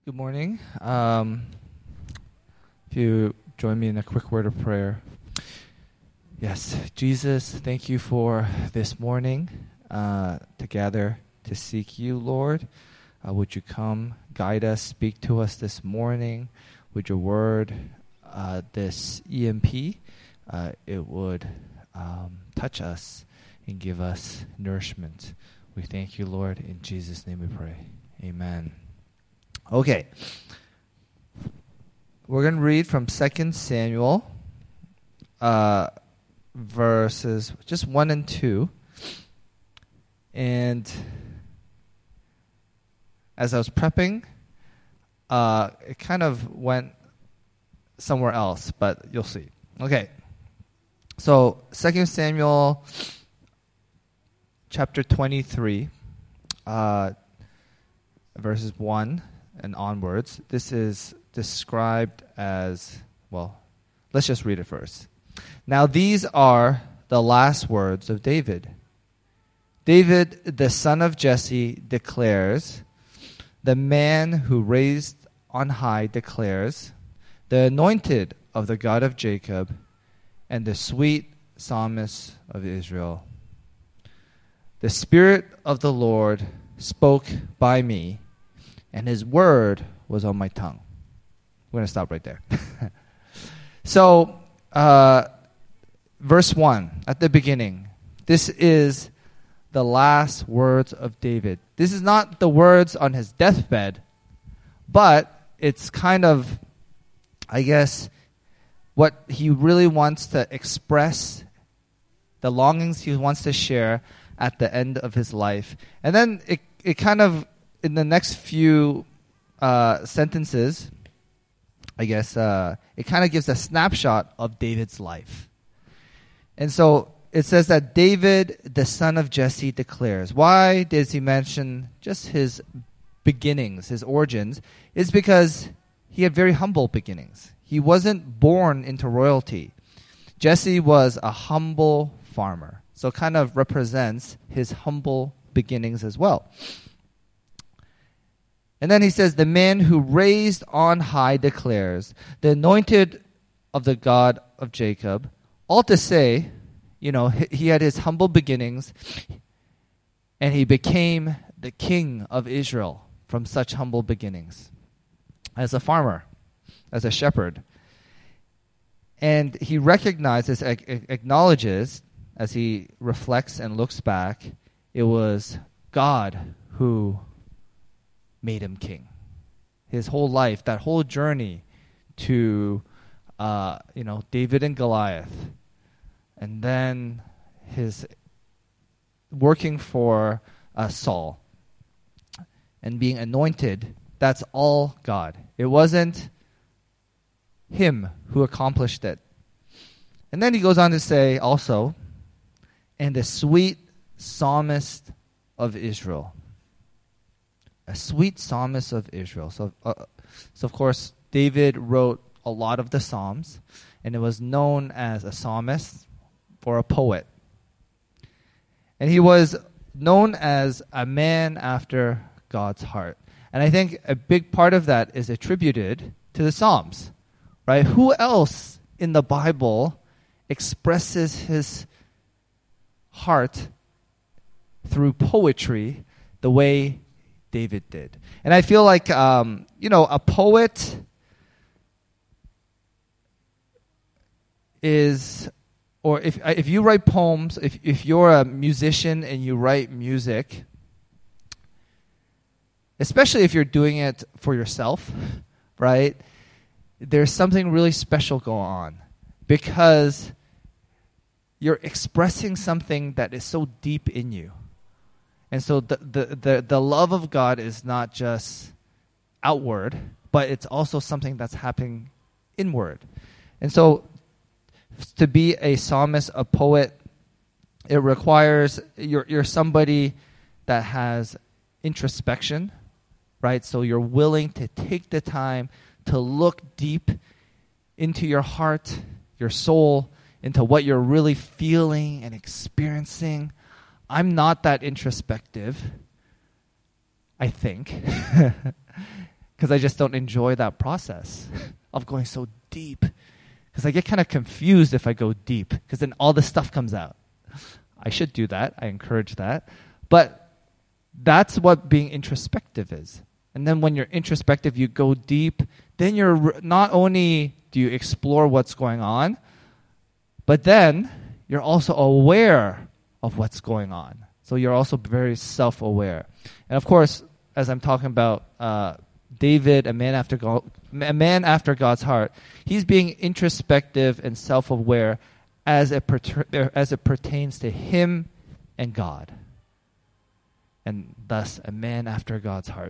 Good morning. If you join me in a quick word of prayer. Yes, Jesus, thank you for this morning to gather to seek you, Lord. Would you come, guide us, speak to us this morning with your word, this EMP. It would touch us and give us nourishment. We thank you, Lord. In Jesus' name we pray. Amen. Okay. We're going to read from 2 Samuel, verses just 1 and 2. And as I was prepping, it kind of went somewhere else, but you'll see. Okay. So 2 Samuel chapter 23, verses 1 and onwards. This is described as, well, let's just read it first. Now these are the last words of David. David, the son of Jesse, declares, the man who raised on high declares, the anointed of the God of Jacob, and the sweet psalmist of Israel. The Spirit of the Lord spoke by me, and his word was on my tongue. We're going to stop right there. So, verse 1, at the beginning, this is the last words of David. This is not the words on his deathbed, but it's kind of, I guess, what he really wants to express, the longings he wants to share at the end of his life. And then it kind of, in the next few sentences, I guess, it kind of gives a snapshot of David's life. And so it says that David, the son of Jesse, declares. Why does he mention just his beginnings, his origins? It's because he had very humble beginnings. He wasn't born into royalty. Jesse was a humble farmer. So kind of represents his humble beginnings as well. And then he says, the man who raised on high declares, the anointed of the God of Jacob. All to say, you know, he had his humble beginnings, and he became the king of Israel from such humble beginnings as a farmer, as a shepherd. And he recognizes, acknowledges, as he reflects and looks back, it was God who made him king. His whole life, that whole journey to, David and Goliath, and then his working for Saul and being anointed, that's all God. It wasn't him who accomplished it. And then he goes on to say also, and the sweet psalmist of Israel. A sweet psalmist of Israel. So of course, David wrote a lot of the Psalms, and it was known as a psalmist or a poet. And he was known as a man after God's heart. And I think a big part of that is attributed to the Psalms, right? Who else in the Bible expresses his heart through poetry the way David did? And I feel like, a poet is, or if you write poems, if you're a musician and you write music, especially if you're doing it for yourself, right? There's something really special going on because you're expressing something that is so deep in you. And so the love of God is not just outward, but it's also something that's happening inward. And so to be a psalmist, a poet, it requires you're somebody that has introspection, right? So you're willing to take the time to look deep into your heart, your soul, into what you're really feeling and experiencing. I'm not that introspective, I think. because I just don't enjoy that process of going so deep. Because I get kind of confused if I go deep, because then all this stuff comes out. I should do that. I encourage that. But that's what being introspective is. And then when you're introspective, you go deep. Then you're not only do you explore what's going on, but then you're also aware of what's going on. So you're also very self-aware. And of course, as I'm talking about David, a man after God's heart, he's being introspective and self-aware as it pertains to him and God. And thus, a man after God's heart.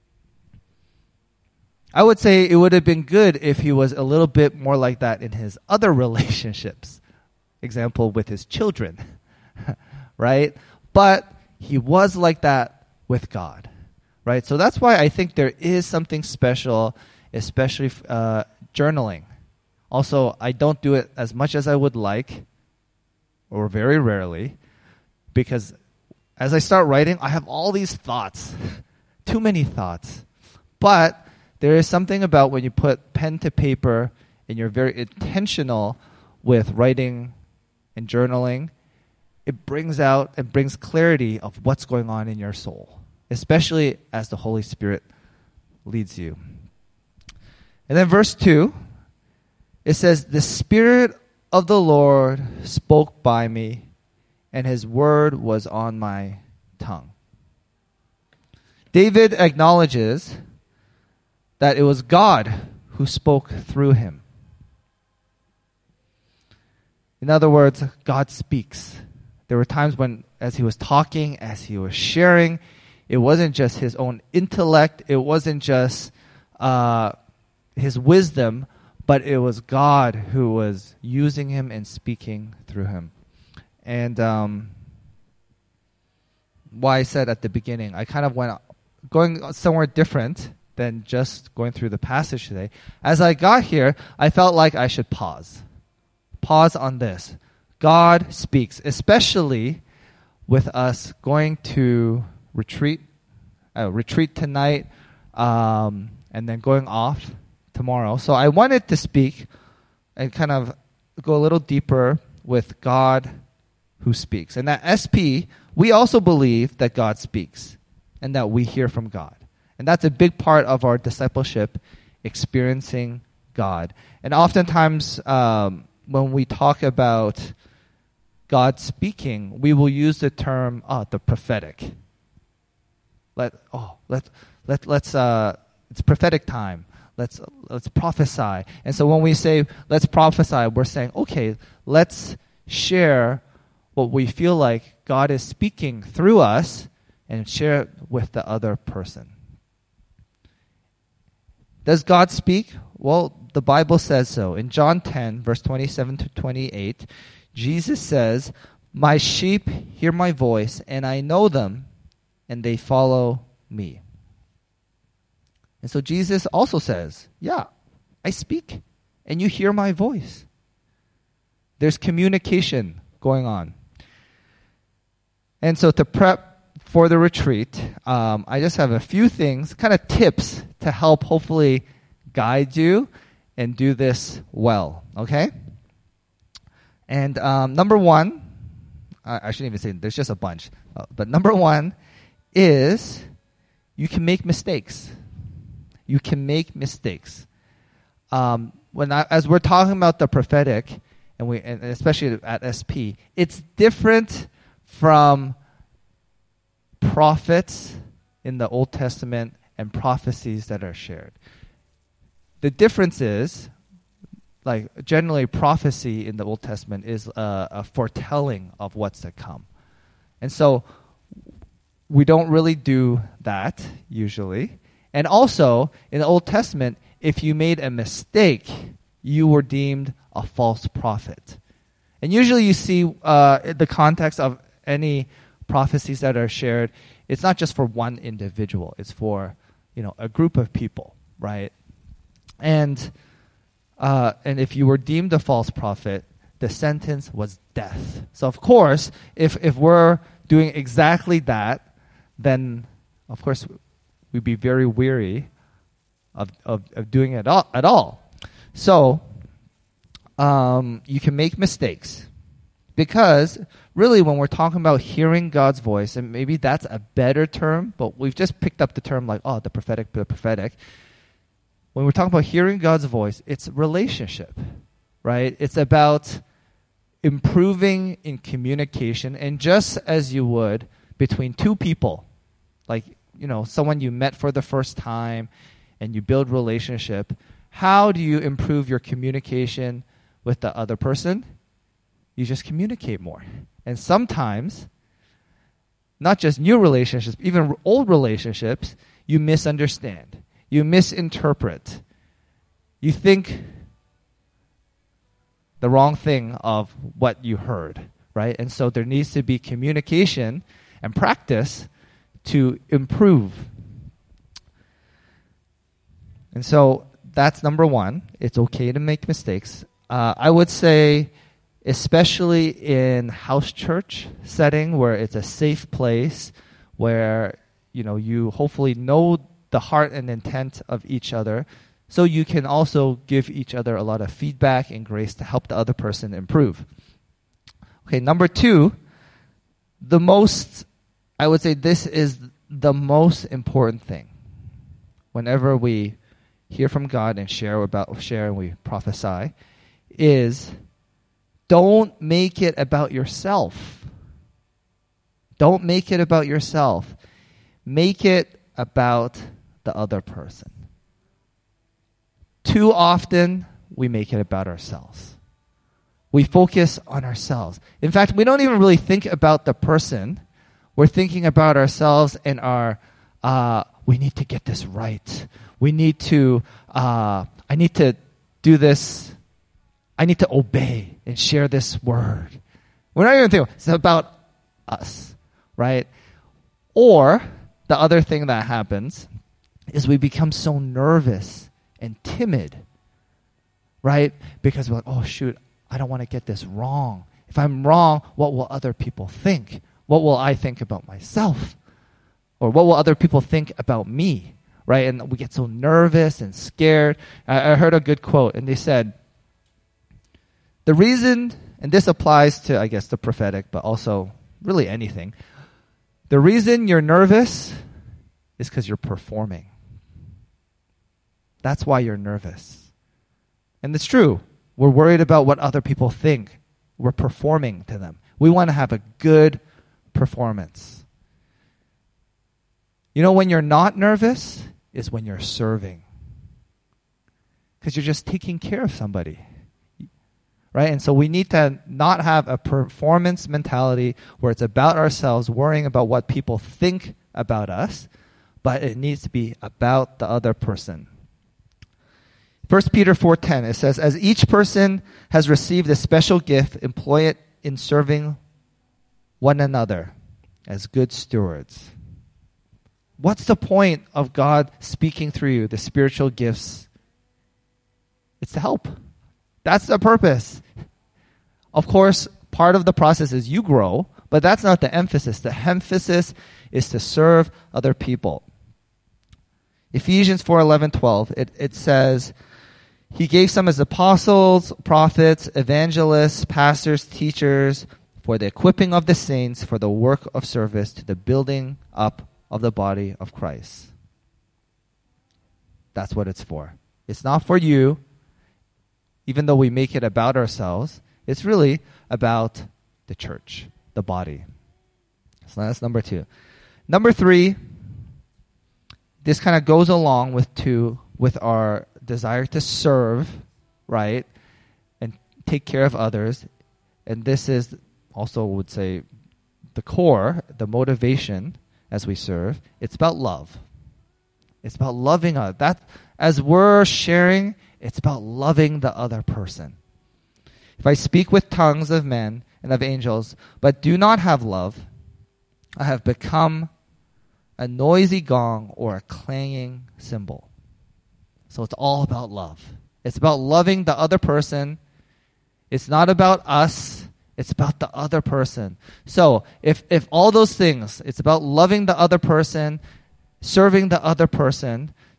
I would say it would have been good if he was a little bit more like that in his other relationships. Example, with his children. Right? But he was like that with God. Right? So that's why I think there is something special, especially journaling. Also, I don't do it as much as I would like, or very rarely, because as I start writing, I have all these thoughts. Too many thoughts. But there is something about when you put pen to paper and you're very intentional with writing and journaling, it brings out and brings clarity of what's going on in your soul, especially as the Holy Spirit leads you. And then verse 2, it says, "The Spirit of the Lord spoke by me, and his word was on my tongue." David acknowledges that it was God who spoke through him. In other words, God speaks. There were times when, as he was talking, as he was sharing, it wasn't just his own intellect, it wasn't just his wisdom, but it was God who was using him and speaking through him. And why I said at the beginning, I kind of went going somewhere different than just going through the passage today. As I got here, I felt like I should pause. Pause on this. God speaks, especially with us going to retreat tonight, and then going off tomorrow. So I wanted to speak and kind of go a little deeper with God who speaks. And at SP, we also believe that God speaks and that we hear from God. And that's a big part of our discipleship, experiencing God. And oftentimes, when we talk about God speaking, we will use the term the prophetic. It's prophetic time. Let's prophesy. And so when we say let's prophesy, we're saying, okay, let's share what we feel like God is speaking through us and share it with the other person. Does God speak? Well, the Bible says so. In John 10, verse 27 to 28, Jesus says, "My sheep hear my voice, and I know them, and they follow me." And so Jesus also says, yeah, I speak, and you hear my voice. There's communication going on. And so to prep for the retreat, I just have a few things, kind of tips to help hopefully guide you and do this well, okay? And number one, I shouldn't even say there's just a bunch, but number one is you can make mistakes. You can make mistakes. As we're talking about the prophetic, and especially at SP, it's different from prophets in the Old Testament and prophecies that are shared. The difference is, like generally prophecy in the Old Testament is a foretelling of what's to come. And so we don't really do that usually. And also, in the Old Testament, if you made a mistake, you were deemed a false prophet. And usually you see the context of any prophecies that are shared, it's not just for one individual. It's for, a group of people, right? And if you were deemed a false prophet, the sentence was death. So of course, if we're doing exactly that, then of course we'd be very weary of doing it at all. So you can make mistakes. Because really when we're talking about hearing God's voice, and maybe that's a better term, but we've just picked up the term like, the prophetic. When we're talking about hearing God's voice, it's relationship, right? It's about improving in communication, and just as you would between two people, like, someone you met for the first time and you build relationship, how do you improve your communication with the other person? You just communicate more. And sometimes, not just new relationships, even old relationships, you misunderstand. You misinterpret. You think the wrong thing of what you heard, right? And so there needs to be communication and practice to improve. And so that's number one. It's okay to make mistakes. I would say, especially in house church setting where it's a safe place, where you hopefully know the heart and intent of each other, so you can also give each other a lot of feedback and grace to help the other person improve. Okay, number two, I would say this is the most important thing. Whenever we hear from God and share and we prophesy, is don't make it about yourself. Don't make it about yourself. Make it about the other person. Too often, we make it about ourselves. We focus on ourselves. In fact, we don't even really think about the person. We're thinking about ourselves and we need to get this right. We need to, I need to do this. I need to obey and share this word. We're not even thinking, it's about us, right? Or the other thing that happens is we become so nervous and timid, right? Because we're like, oh shoot, I don't want to get this wrong. If I'm wrong, what will other people think? What will I think about myself? Or what will other people think about me, right? And we get so nervous and scared. I heard a good quote, and they said, the reason, and this applies to, I guess, the prophetic, but also really anything, the reason you're nervous is because you're performing. That's why you're nervous. And it's true. We're worried about what other people think. We're performing to them. We want to have a good performance. When you're not nervous is when you're serving. Because you're just taking care of somebody. Right? And so we need to not have a performance mentality where it's about ourselves, worrying about what people think about us, but it needs to be about the other person. 1 Peter 4:10, it says, as each person has received a special gift, employ it in serving one another as good stewards. What's the point of God speaking through you, the spiritual gifts? It's to help. That's the purpose. Of course, part of the process is you grow, but that's not the emphasis. The emphasis is to serve other people. Ephesians 4:11-12, it says, he gave some as apostles, prophets, evangelists, pastors, teachers, for the equipping of the saints, for the work of service, to the building up of the body of Christ. That's what it's for. It's not for you, even though we make it about ourselves. It's really about the church, the body. So that's number two. Number three, this kind of goes along with our desire to serve, right, and take care of others. And this is also, would say, the core, the motivation as we serve. It's about love. It's about loving others. That, as we're sharing, it's about loving the other person. If I speak with tongues of men and of angels, but do not have love, I have become a noisy gong or a clanging cymbal. So it's all about love. It's about loving the other person. It's not about us. It's about the other person. So if all those things, it's about loving the other person, serving the other person,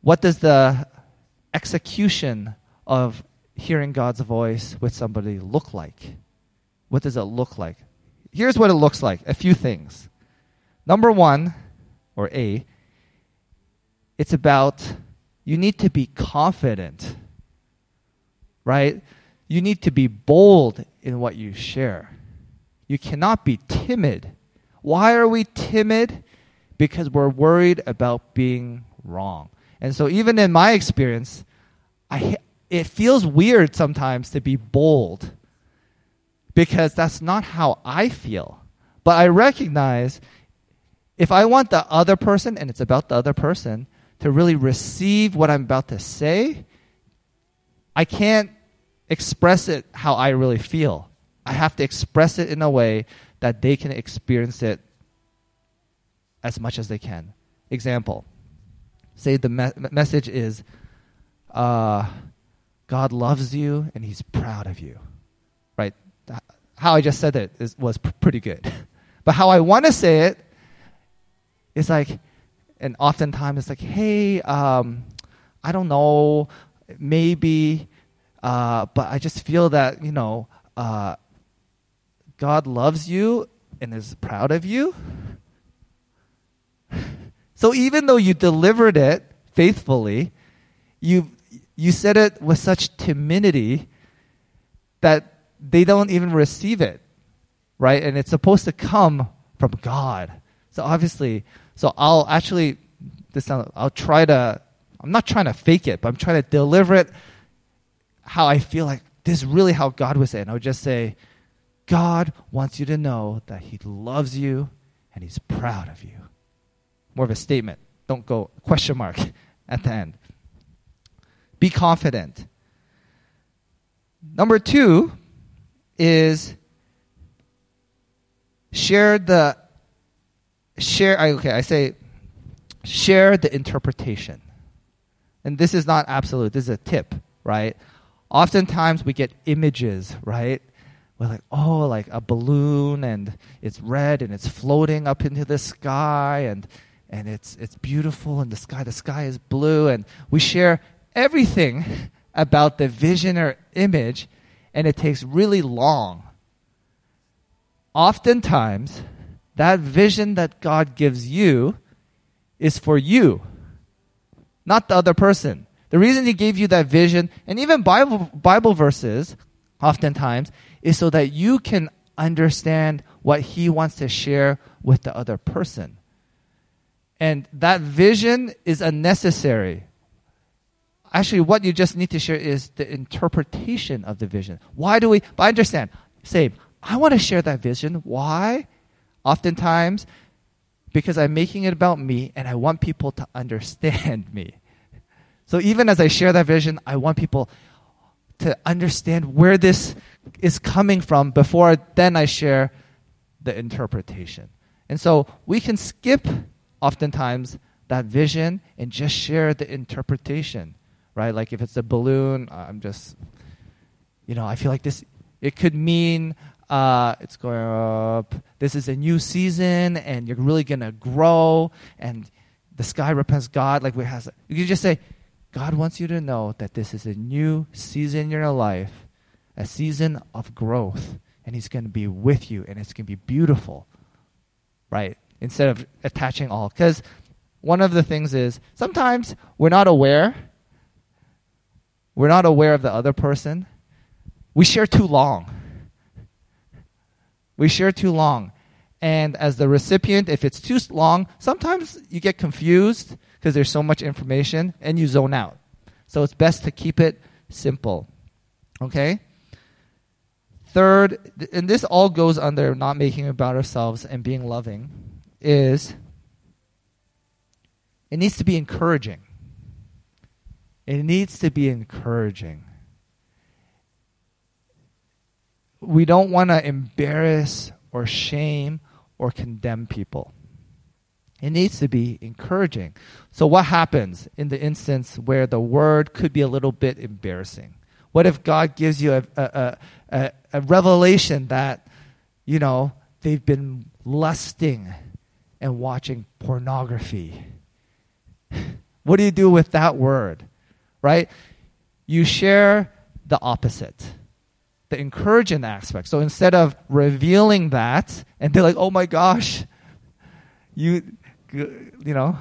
what does the execution of hearing God's voice with somebody look like? What does it look like? Here's what it looks like. A few things. Number one, or A, it's about you need to be confident, right? You need to be bold in what you share. You cannot be timid. Why are we timid? Because we're worried about being wrong. And so even in my experience, it feels weird sometimes to be bold because that's not how I feel. But I recognize if I want the other person, and it's about the other person, to really receive what I'm about to say, I can't express it how I really feel. I have to express it in a way that they can experience it as much as they can. Example, say the message is, God loves you and he's proud of you, right? How I just said it was pretty good. But how I want to say it is like, and oftentimes it's like, hey, I don't know, maybe, but I just feel that, God loves you and is proud of you. So even though you delivered it faithfully, you said it with such timidity that they don't even receive it, right? And it's supposed to come from God. So obviously, I'm not trying to fake it, but I'm trying to deliver it how I feel like this is really how God would say it. And I would just say, God wants you to know that he loves you and he's proud of you. More of a statement. Don't go question mark at the end. Be confident. Number 2 is share the interpretation. And this is not absolute. This is a tip, right? Oftentimes we get images, right? We're like a balloon and it's red and it's floating up into the sky and it's beautiful and the sky is blue, and we share everything about the vision or image, and it takes really long. Oftentimes, that vision that God gives you is for you, not the other person. The reason he gave you that vision, and even Bible verses, oftentimes, is so that you can understand what he wants to share with the other person. And that vision is unnecessary. Actually, what you just need to share is the interpretation of the vision. But I understand. I want to share that vision. Why? Oftentimes, because I'm making it about me and I want people to understand me. So even as I share that vision, I want people to understand where this is coming from before then I share the interpretation. And so we can skip oftentimes that vision and just share the interpretation, right? Like if it's a balloon, I'm just, I feel like this, it could mean it's going up, this is a new season and you're really going to grow and the sky represents God. You can just say, God wants you to know that this is a new season in your life, a season of growth, and he's going to be with you, and it's going to be beautiful, right? Instead of attaching all. Because one of the things is sometimes we're not aware of the other person. We share too long. And as the recipient, if it's too long, sometimes you get confused because there's so much information and you zone out. So it's best to keep it simple. Okay? Third, and this all goes under not making it about ourselves and being loving, is it needs to be encouraging. It needs to be encouraging. We don't want to embarrass or shame or condemn people. It needs to be encouraging. So what happens in the instance where the word could be a little bit embarrassing? What if God gives you a revelation that, they've been lusting and watching pornography? What do you do with that word? Right? You share the opposite, the encouraging aspect. So instead of revealing that, and they're like, oh my gosh, you know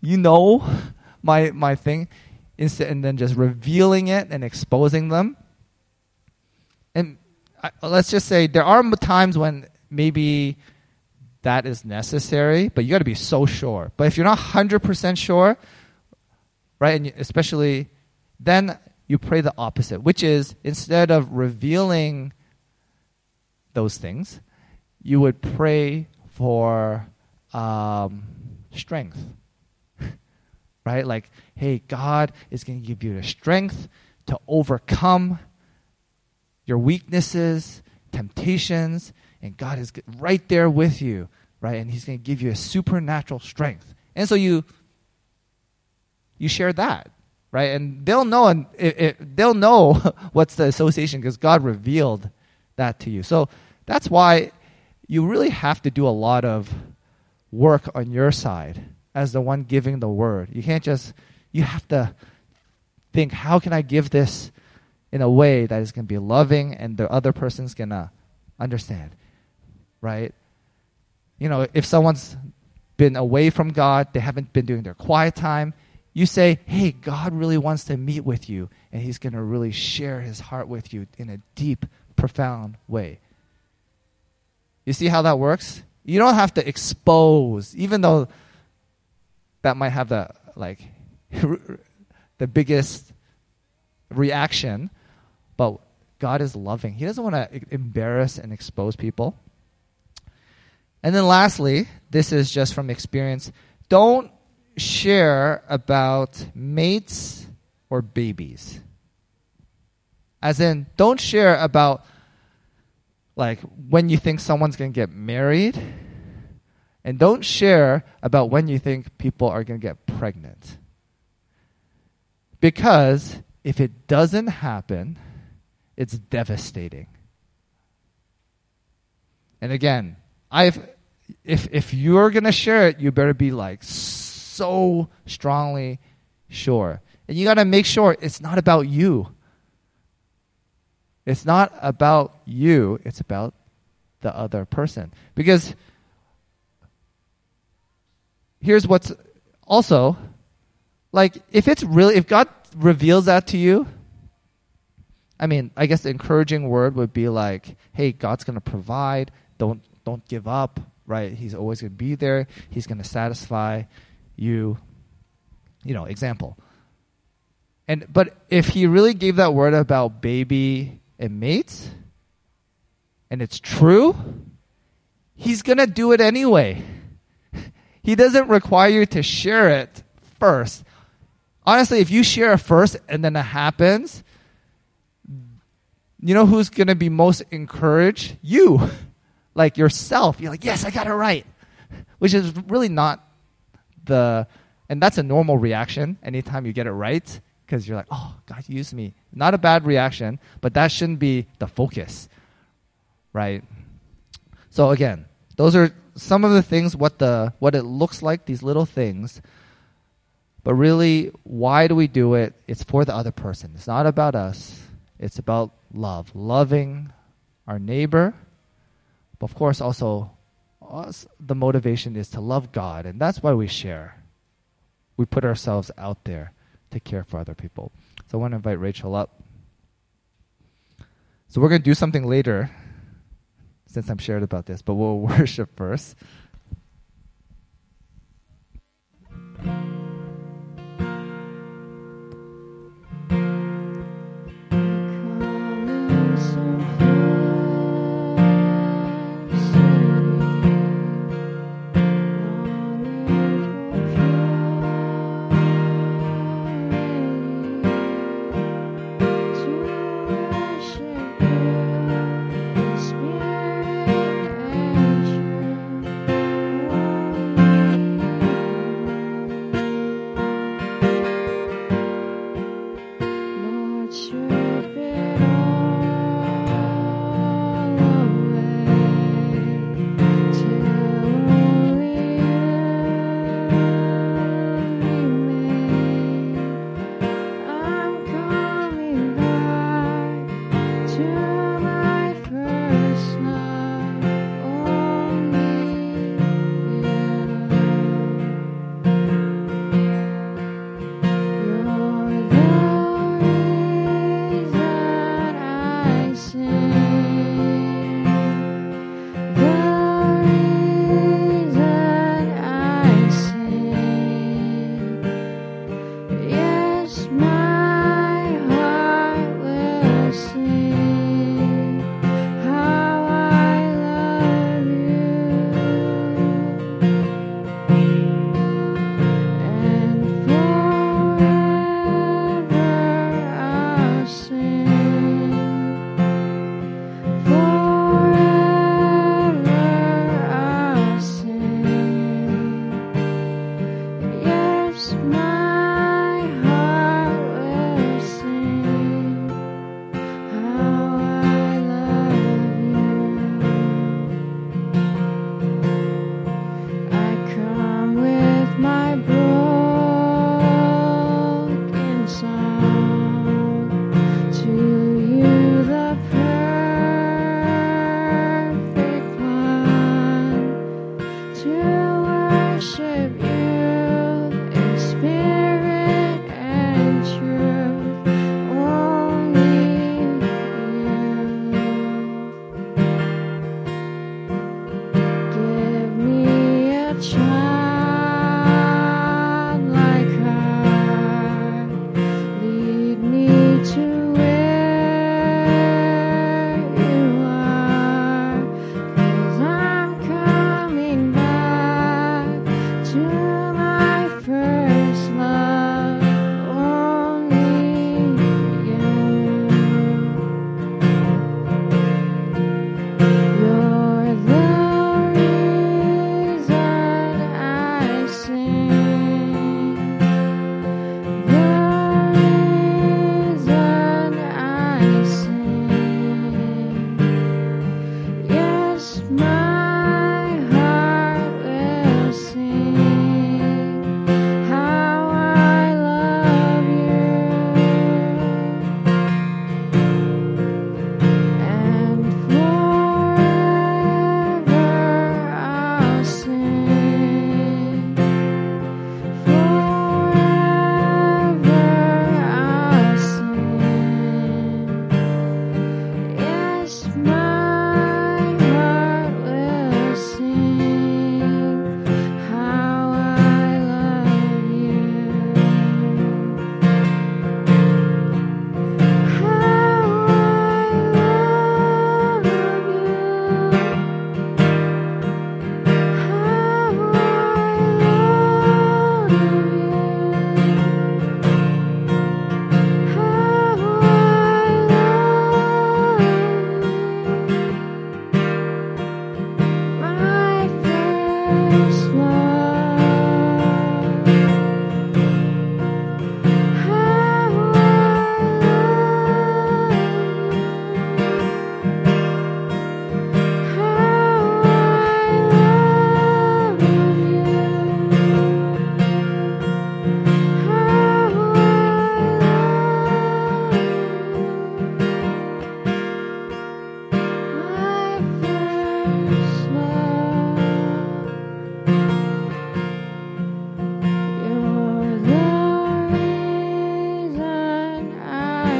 my thing, and then just revealing it and exposing them. And let's just say there are times when maybe that is necessary, but you got to be so sure. But if you're not 100% sure, right, and especially then you pray the opposite, which is instead of revealing those things, you would pray for strength. Right? Like, hey, God is going to give you the strength to overcome your weaknesses, temptations, and God is right there with you, right? And He's going to give you a supernatural strength. And so you share that, right? And they'll know, and they'll know what's the association because God revealed that to you. So that's why you really have to do a lot of work on your side as the one giving the word. You can't just, you have to think, how can I give this in a way that is going to be loving and the other person's going to understand, right? You know, if someone's been away from God, they haven't been doing their quiet time, you say, hey, God really wants to meet with you, and He's going to really share His heart with you in a deep, profound way. You see how that works? You don't have to expose, even though that might have the the biggest reaction, but God is loving. He doesn't want to embarrass and expose people. And then lastly, this is just from experience, don't share about mates or babies. As in, don't share about like when you think someone's going to get married, and don't share about when you think people are going to get pregnant. Because if it doesn't happen, it's devastating. And again, if you're going to share it, you better be like so strongly sure. And you got to make sure it's not about you. It's not about you, it's about the other person. Because here's what's also, like, if God reveals that to you, I mean, I guess the encouraging word would be like, hey, God's going to provide. Don't give up, right? He's always going to be there. He's going to satisfy you. You know, example. But if He really gave that word about baby and mates, and it's true, He's going to do it anyway. He doesn't require you to share it first. Honestly, if you share it first and then it happens, you know who's going to be most encouraged? You. Like yourself. You're like, yes, I got it right. Which is really not and that's a normal reaction anytime you get it right, because you're like, oh, God used me. Not a bad reaction, but that shouldn't be the focus, right? So again, those are some of the things, what it looks like, these little things. But really, why do we do it? It's for the other person. It's not about us. It's about love. Loving our neighbor. But of course, also, the motivation is to love God. And that's why we share. We put ourselves out there to care for other people. So I want to invite Rachel up. So we're going to do something later, since I'm shared about this, but we'll worship first.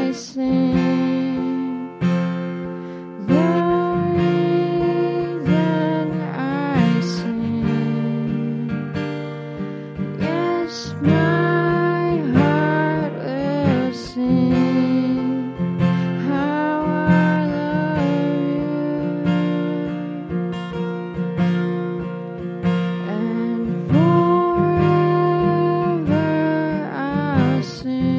I sing, the reason I sing. Yes, my heart will sing how I love you, and forever I'll sing.